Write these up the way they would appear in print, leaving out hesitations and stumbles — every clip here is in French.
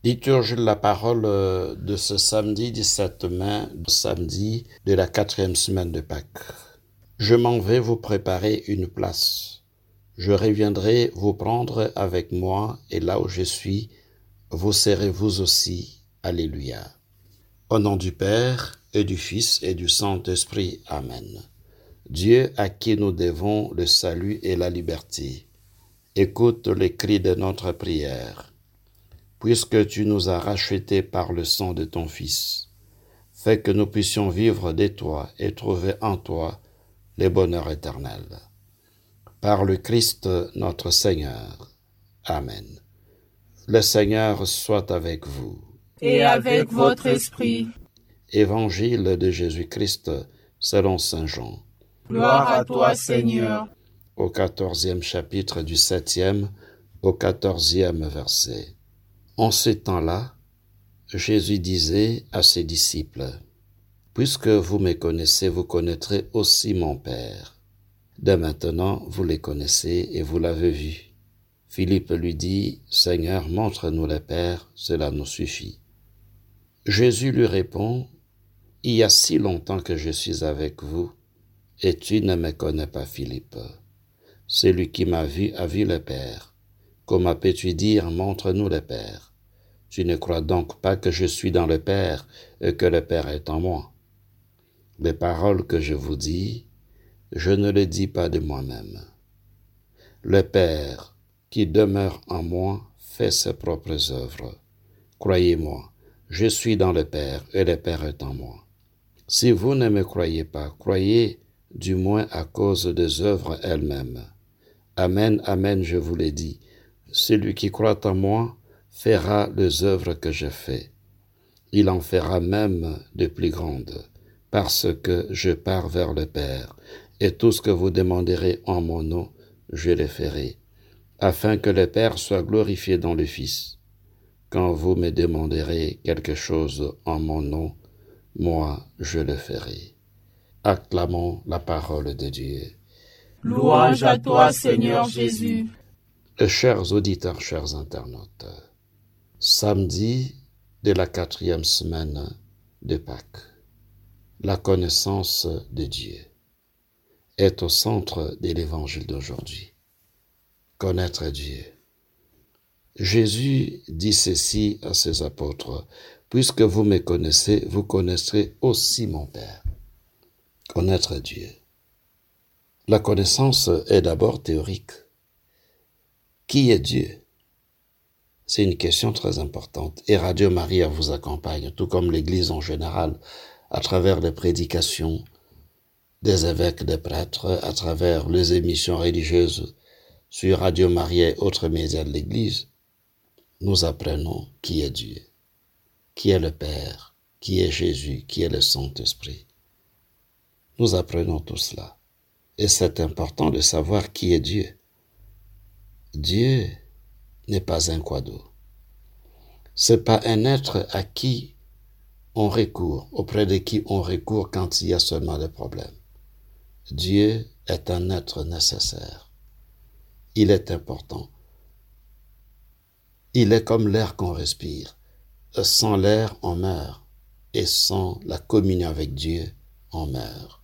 Liturgie de la parole de ce samedi 17 mai, samedi de la 4e semaine de Pâques. Je m'en vais vous préparer une place. Je reviendrai vous prendre avec moi, et là où je suis, vous serez vous aussi. Alléluia. Au nom du Père, et du Fils, et du Saint-Esprit. Amen. Dieu à qui nous devons le salut et la liberté, écoute les cris de notre prière. Puisque tu nous as rachetés par le sang de ton Fils, fais que nous puissions vivre de toi et trouver en toi le bonheur éternel. Par le Christ notre Seigneur. Amen. Le Seigneur soit avec vous. Et avec votre esprit. Évangile de Jésus-Christ selon saint Jean. Gloire à toi, Seigneur. Au 14e chapitre du 7e au 14e verset. En ce temps-là, Jésus disait à ses disciples, « Puisque vous me connaissez, vous connaîtrez aussi mon Père. Dès maintenant, vous les connaissez et vous l'avez vu. » Philippe lui dit, « Seigneur, montre-nous le Père, cela nous suffit. » Jésus lui répond, « Il y a si longtemps que je suis avec vous, et tu ne me connais pas, Philippe. Celui qui m'a vu a vu le Père. Comment peux-tu dire, montre-nous le Père? Tu ne crois donc pas que je suis dans le Père et que le Père est en moi? Les paroles que je vous dis, je ne les dis pas de moi-même. Le Père qui demeure en moi fait ses propres œuvres. Croyez-moi, je suis dans le Père et le Père est en moi. Si vous ne me croyez pas, croyez du moins à cause des œuvres elles-mêmes. Amen, amen, je vous l'ai dit. Celui qui croit en moi fera les œuvres que je fais. Il en fera même de plus grandes, parce que je pars vers le Père, et tout ce que vous demanderez en mon nom, je le ferai, afin que le Père soit glorifié dans le Fils. Quand vous me demanderez quelque chose en mon nom, moi je le ferai. Acclamons la parole de Dieu. Louange à toi, Seigneur Jésus. Chers auditeurs, chers internautes, samedi de la 4e semaine de Pâques, la connaissance de Dieu est au centre de l'évangile d'aujourd'hui. Connaître Dieu. Jésus dit ceci à ses apôtres, « Puisque vous me connaissez, vous connaîtrez aussi mon Père. » Connaître Dieu. La connaissance est d'abord théorique. Qui est Dieu? C'est une question très importante et Radio Maria vous accompagne, tout comme l'Église en général, à travers les prédications des évêques, des prêtres, à travers les émissions religieuses sur Radio Maria et autres médias de l'Église. Nous apprenons qui est Dieu, qui est le Père, qui est Jésus, qui est le Saint-Esprit. Nous apprenons tout cela. Et c'est important de savoir qui est Dieu. Dieu n'est pas un quado. C'est pas un être à qui on recourt, auprès de qui on recourt quand il y a seulement des problèmes. Dieu est un être nécessaire. Il est important. Il est comme l'air qu'on respire. Sans l'air, on meurt. Et sans la communion avec Dieu, on meurt.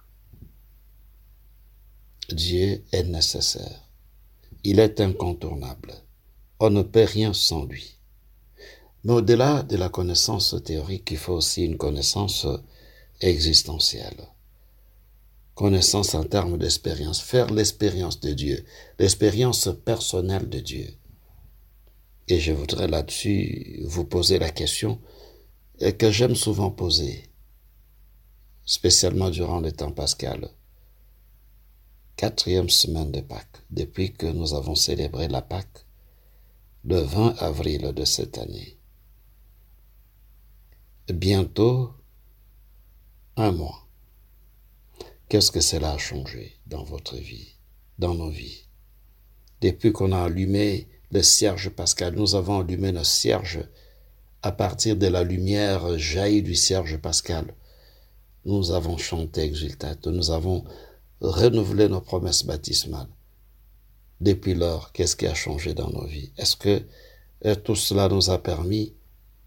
Dieu est nécessaire. Il est incontournable. On ne peut rien sans lui. Mais au-delà de la connaissance théorique, il faut aussi une connaissance existentielle. Connaissance en termes d'expérience. Faire l'expérience de Dieu. L'expérience personnelle de Dieu. Et je voudrais là-dessus vous poser la question que j'aime souvent poser, spécialement durant le temps pascal. 4e semaine de Pâques, depuis que nous avons célébré la Pâques, le 20 avril de cette année. Bientôt, un mois. Qu'est-ce que cela a changé dans votre vie, dans nos vies? Depuis qu'on a allumé le cierge pascal, nous avons allumé nos cierges à partir de la lumière jaillie du cierge pascal. Nous avons chanté exultate, nous avons renouvelé nos promesses baptismales. Depuis lors, qu'est-ce qui a changé dans nos vies? Est-ce que tout cela nous a permis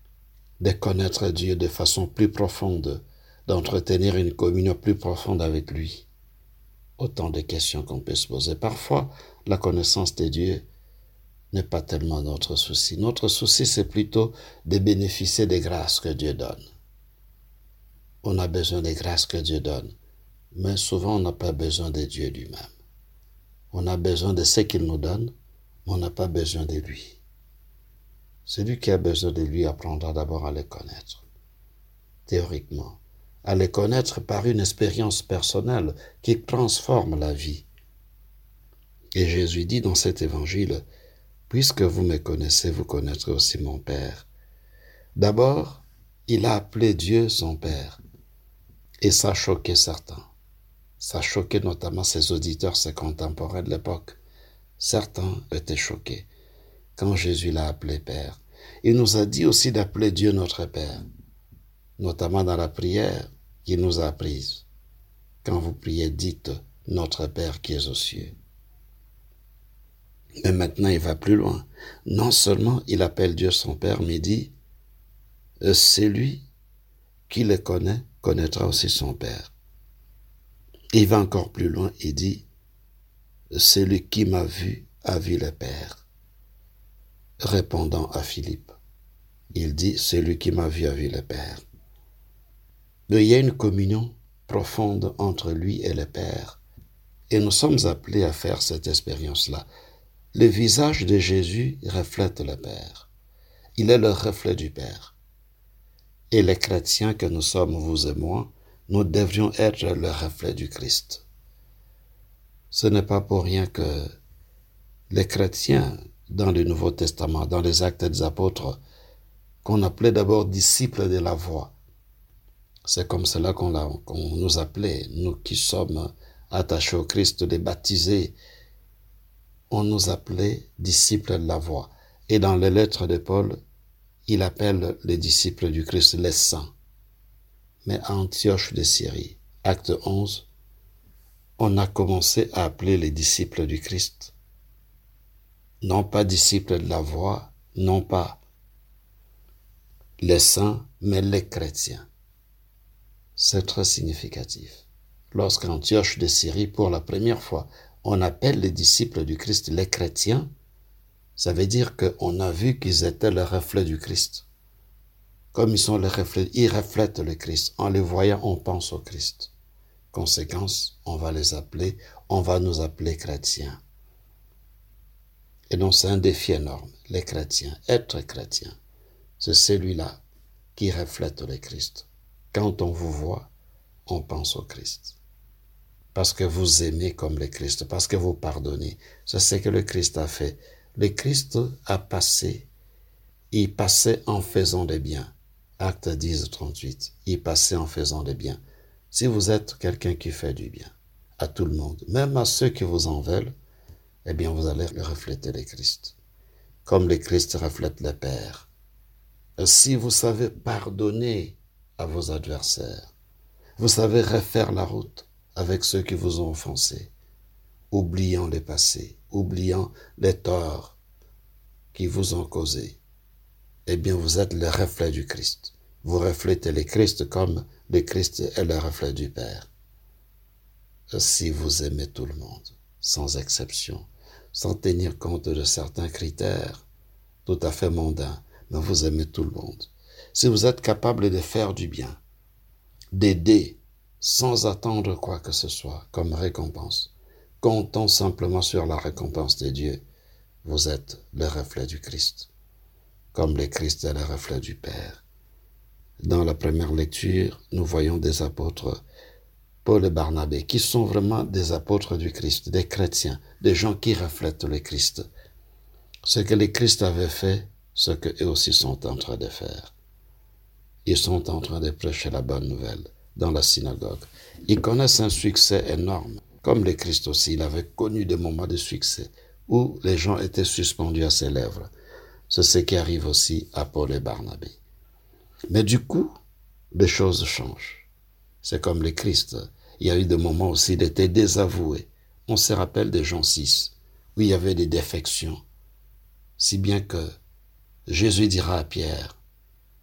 de connaître Dieu de façon plus profonde, d'entretenir une communion plus profonde avec lui. Autant de questions qu'on peut se poser. Parfois, la connaissance de Dieu n'est pas tellement notre souci. Notre souci, c'est plutôt de bénéficier des grâces que Dieu donne. On a besoin des grâces que Dieu donne, mais souvent on n'a pas besoin de Dieu lui-même. On a besoin de ce qu'il nous donne, mais on n'a pas besoin de lui. Celui qui a besoin de lui apprendra d'abord à le connaître, théoriquement, à le connaître par une expérience personnelle qui transforme la vie. Et Jésus dit dans cet évangile, « Puisque vous me connaissez, vous connaîtrez aussi mon Père. » D'abord, il a appelé Dieu son Père. Et ça a choqué certains. Ça a choqué notamment ses auditeurs, ses contemporains de l'époque. Certains étaient choqués quand Jésus l'a appelé Père. Il nous a dit aussi d'appeler Dieu notre Père, notamment dans la prière qu'il nous a apprise. Quand vous priez, dites « Notre Père qui es aux cieux ». Mais maintenant, il va plus loin. Non seulement il appelle Dieu son Père, mais il dit « Celui qui le connaît connaîtra aussi son Père ». Il va encore plus loin, il dit « Celui qui m'a vu a vu le Père ». Répondant à Philippe, il dit « Celui qui m'a vu a vu le Père ». Il y a une communion profonde entre lui et le Père. Et nous sommes appelés à faire cette expérience-là. Le visage de Jésus reflète le Père. Il est le reflet du Père. Et les chrétiens que nous sommes, vous et moi, nous devrions être le reflet du Christ. Ce n'est pas pour rien que les chrétiens, dans le Nouveau Testament, dans les Actes des Apôtres, qu'on appelait d'abord disciples de la voix. C'est comme cela qu'on nous appelait, nous qui sommes attachés au Christ, les baptisés. On nous appelait disciples de la voix. Et dans les lettres de Paul, il appelle les disciples du Christ les saints. Mais à Antioche de Syrie, acte 11, on a commencé à appeler les disciples du Christ. Non pas disciples de la voix, non pas les saints, mais les chrétiens. C'est très significatif. Lorsqu'à Antioche de Syrie, pour la première fois, on appelle les disciples du Christ les chrétiens, ça veut dire qu'on a vu qu'ils étaient le reflet du Christ. Comme ils sont le reflet, ils reflètent le Christ. En les voyant, on pense au Christ. Conséquence, on va nous appeler chrétiens. Et donc c'est un défi énorme, les chrétiens. Être chrétien, c'est celui-là qui reflète le Christ. Quand on vous voit, on pense au Christ. Parce que vous aimez comme le Christ, parce que vous pardonnez. C'est ce que le Christ a fait. Le Christ a passé, il passait en faisant des biens. Acte 10, 38. Il passait en faisant des biens. Si vous êtes quelqu'un qui fait du bien à tout le monde, même à ceux qui vous en veulent, eh bien vous allez refléter le Christ. Comme le Christ reflète le Père. Si vous savez pardonner à vos adversaires, vous savez refaire la route avec ceux qui vous ont offensé, oubliant le passé, oubliant les torts qui vous ont causés, eh bien vous êtes le reflet du Christ. Vous reflétez le Christ comme le Christ est le reflet du Père. Si vous aimez tout le monde, sans exception, sans tenir compte de certains critères tout à fait mondains, mais vous aimez tout le monde. Si vous êtes capable de faire du bien, d'aider sans attendre quoi que ce soit comme récompense, comptant simplement sur la récompense de Dieu, vous êtes le reflet du Christ, comme le Christ est le reflet du Père. Dans la première lecture, nous voyons des apôtres, Paul et Barnabé, qui sont vraiment des apôtres du Christ, des chrétiens, des gens qui reflètent le Christ. Ce que le Christ avait fait, ce qu'eux aussi sont en train de faire. Ils sont en train de prêcher la bonne nouvelle dans la synagogue. Ils connaissent un succès énorme. Comme le Christ aussi, il avait connu des moments de succès où les gens étaient suspendus à ses lèvres. C'est ce qui arrive aussi à Paul et Barnabé. Mais du coup, les choses changent. C'est comme le Christ. Il y a eu des moments aussi d'être désavoué. On se rappelle de Jean 6, où il y avait des défections. Si bien que Jésus dira à Pierre,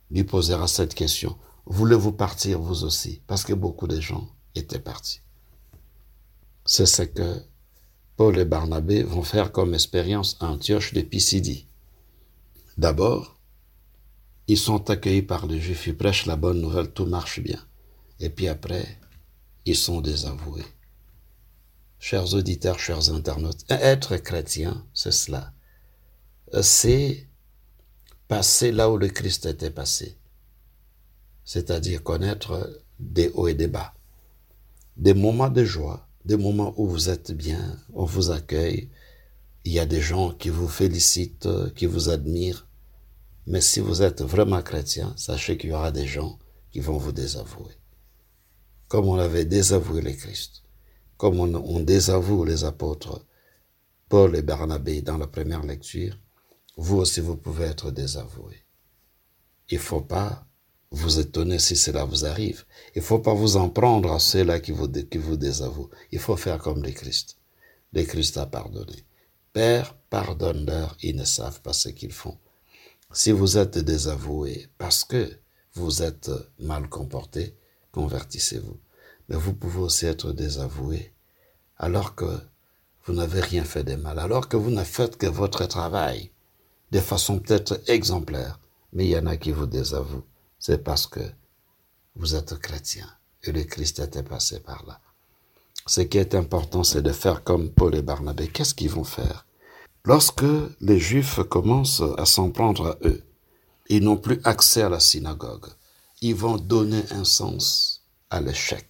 lui posera cette question. Voulez-vous partir vous aussi? Parce que beaucoup de gens étaient partis. C'est ce que Paul et Barnabé vont faire comme expérience à Antioche de Pisidie. D'abord, ils sont accueillis par les Juifs, ils prêchent la bonne nouvelle, tout marche bien. Et puis après, ils sont désavoués. Chers auditeurs, chers internautes, être chrétien, c'est cela. C'est passer là où le Christ était passé. C'est-à-dire connaître des hauts et des bas. Des moments de joie, des moments où vous êtes bien, on vous accueille, il y a des gens qui vous félicitent, qui vous admirent. Mais si vous êtes vraiment chrétien, sachez qu'il y aura des gens qui vont vous désavouer. Comme on avait désavoué le Christ, comme on désavoue les apôtres Paul et Barnabé dans la première lecture, vous aussi vous pouvez être désavoués. Il ne faut pas vous étonner si cela vous arrive. Il ne faut pas vous en prendre à ceux-là qui vous désavouent. Il faut faire comme le Christ. Le Christ a pardonné. Père, pardonne-leur, ils ne savent pas ce qu'ils font. Si vous êtes désavoué parce que vous êtes mal comporté, convertissez-vous. Mais vous pouvez aussi être désavoué alors que vous n'avez rien fait de mal, alors que vous ne faites que votre travail de façon peut-être exemplaire, mais il y en a qui vous désavouent. C'est parce que vous êtes chrétien et le Christ était passé par là. Ce qui est important, c'est de faire comme Paul et Barnabé. Qu'est-ce qu'ils vont faire? Lorsque les Juifs commencent à s'en prendre à eux, ils n'ont plus accès à la synagogue. Ils vont donner un sens à l'échec.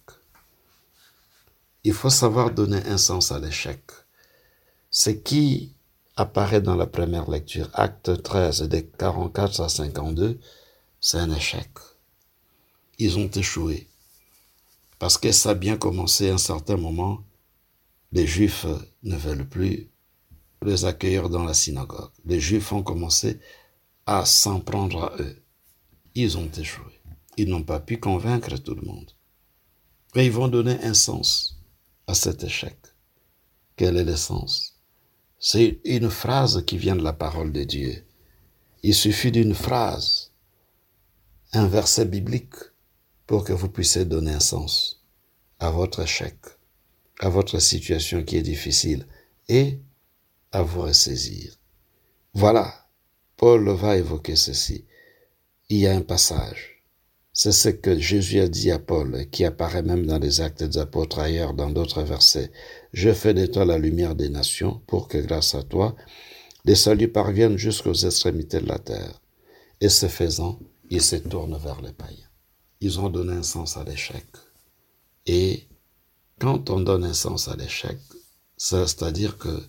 Il faut savoir donner un sens à l'échec. Ce qui apparaît dans la première lecture, acte 13, de 44 à 52, c'est un échec. Ils ont échoué. Parce que ça a bien commencé à un certain moment, les Juifs ne veulent plus les accueillir dans la synagogue. Les Juifs ont commencé à s'en prendre à eux. Ils ont échoué. Ils n'ont pas pu convaincre tout le monde. Et ils vont donner un sens à cet échec. Quel est le sens? C'est une phrase qui vient de la parole de Dieu. Il suffit d'une phrase, un verset biblique, pour que vous puissiez donner un sens à votre échec, à votre situation qui est difficile et à vous ressaisir. Voilà, Paul va évoquer ceci. Il y a un passage. C'est ce que Jésus a dit à Paul, qui apparaît même dans les Actes des Apôtres ailleurs, dans d'autres versets. « Je fais de toi la lumière des nations, pour que grâce à toi, les saluts parviennent jusqu'aux extrémités de la terre. » Et ce faisant, ils se tournent vers les païens. Ils ont donné un sens à l'échec. Et quand on donne un sens à l'échec, c'est-à-dire que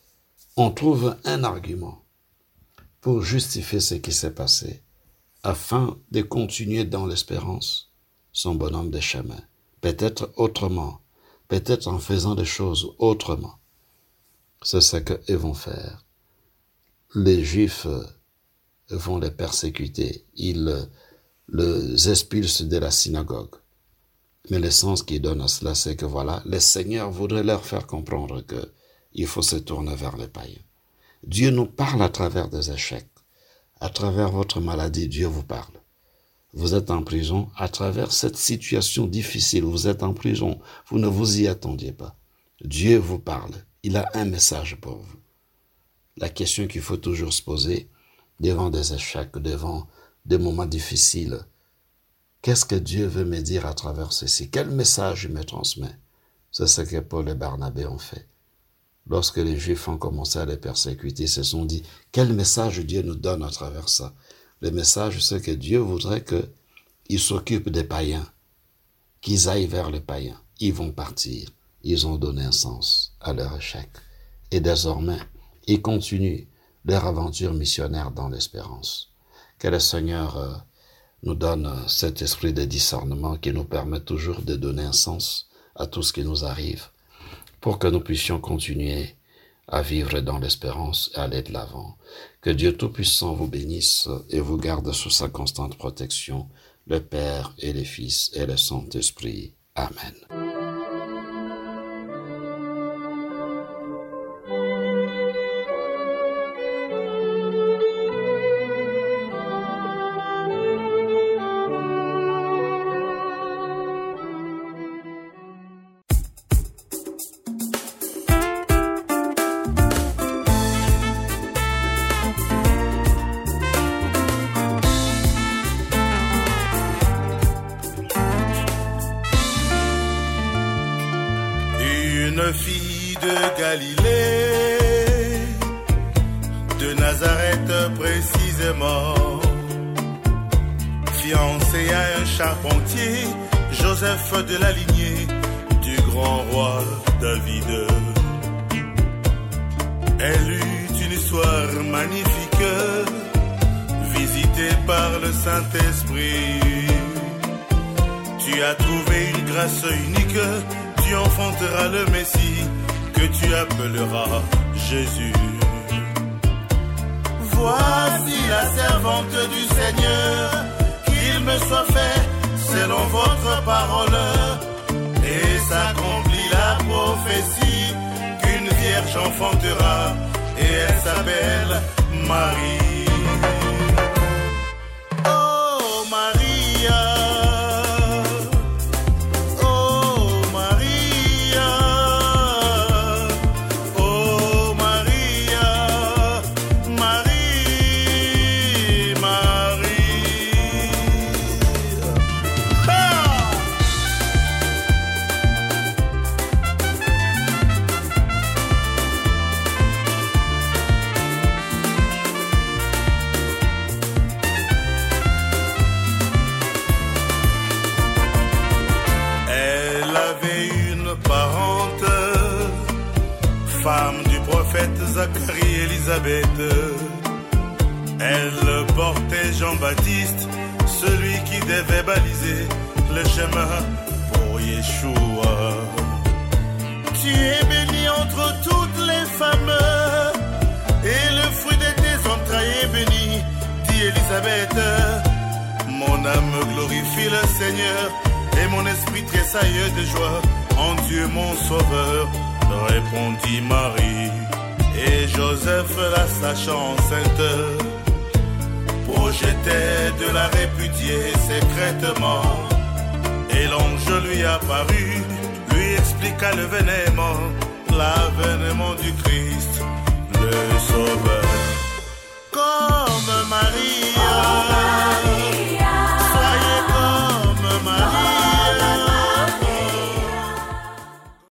on trouve un argument pour justifier ce qui s'est passé, afin de continuer dans l'espérance son bonhomme de chemin, peut-être autrement, peut-être en faisant des choses autrement. C'est ce qu'ils vont faire. Les Juifs vont les persécuter, ils les expulsent de la synagogue. Mais le sens qu'ils donnent à cela, c'est que voilà, le Seigneur voudrait leur faire comprendre qu'il faut se tourner vers les païens. Dieu nous parle à travers des échecs. À travers votre maladie, Dieu vous parle. Vous êtes en prison, à travers cette situation difficile, vous êtes en prison, vous ne vous y attendiez pas. Dieu vous parle, il a un message pour vous. La question qu'il faut toujours se poser, devant des échecs, devant des moments difficiles, qu'est-ce que Dieu veut me dire à travers ceci? Quel message il me transmet? C'est ce que Paul et Barnabé ont fait. Lorsque les Juifs ont commencé à les persécuter, ils se sont dit, quel message Dieu nous donne à travers ça? Le message, c'est que Dieu voudrait qu'ils s'occupent des païens, qu'ils aillent vers les païens. Ils vont partir. Ils ont donné un sens à leur échec. Et désormais, ils continuent leur aventure missionnaire dans l'espérance. Que le Seigneur nous donne cet esprit de discernement qui nous permet toujours de donner un sens à tout ce qui nous arrive, pour que nous puissions continuer à vivre dans l'espérance et aller de l'avant. Que Dieu Tout-Puissant vous bénisse et vous garde sous sa constante protection, le Père et le Fils et le Saint-Esprit. Amen. Cette fille de Galilée, de Nazareth précisément, fiancée à un charpentier, Joseph de la lignée du grand roi David. Elle eut une histoire magnifique, visitée par le Saint-Esprit. Tu as trouvé une grâce unique, tu enfanteras le Messie, que tu appelleras Jésus. Voici la servante du Seigneur, qu'il me soit fait selon votre parole. Et s'accomplit la prophétie, qu'une vierge enfantera, et elle s'appelle Marie. Oh Maria, oh Maria, oh Maria, Marie, Marie. Ah! Elle avait une parente, femme du prophète Zacharie Élisabeth. Elle portait Jean-Baptiste, celui qui devait baliser le chemin pour Yeshua. Tu es bénie entre toutes les femmes, et le fruit de tes entrailles est béni, dit Élisabeth. Mon âme glorifie le Seigneur, et mon esprit tressaille de joie en Dieu mon sauveur, répondit Marie. Et Joseph, la sachant enceinte, projetait de la répudier secrètement. Et l'ange lui apparut, lui expliqua l'avènement du Christ, le Sauveur. Comme Maria,